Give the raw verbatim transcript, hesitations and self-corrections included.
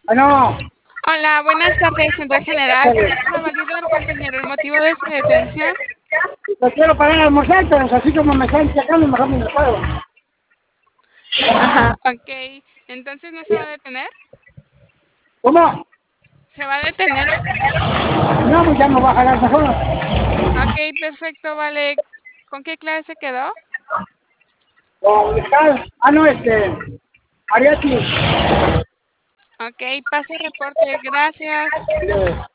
Bueno, Hola, buenas tardes, Central General. ¿Podría validar, compañero, el motivo de su detención? lo quiero parar a almorzar, pero así como me están checando, mejor me lo pago. Ajá, ok. Entonces, ¿no se va a detener? ¿Cómo? ¿Se va a detener? No, pues ya me va a jalar mejor. Ok, perfecto, vale. ¿Con qué clase quedó? Con Scal. Ah, no, este. Ariati. Ok, pase reporte. Gracias. Eh,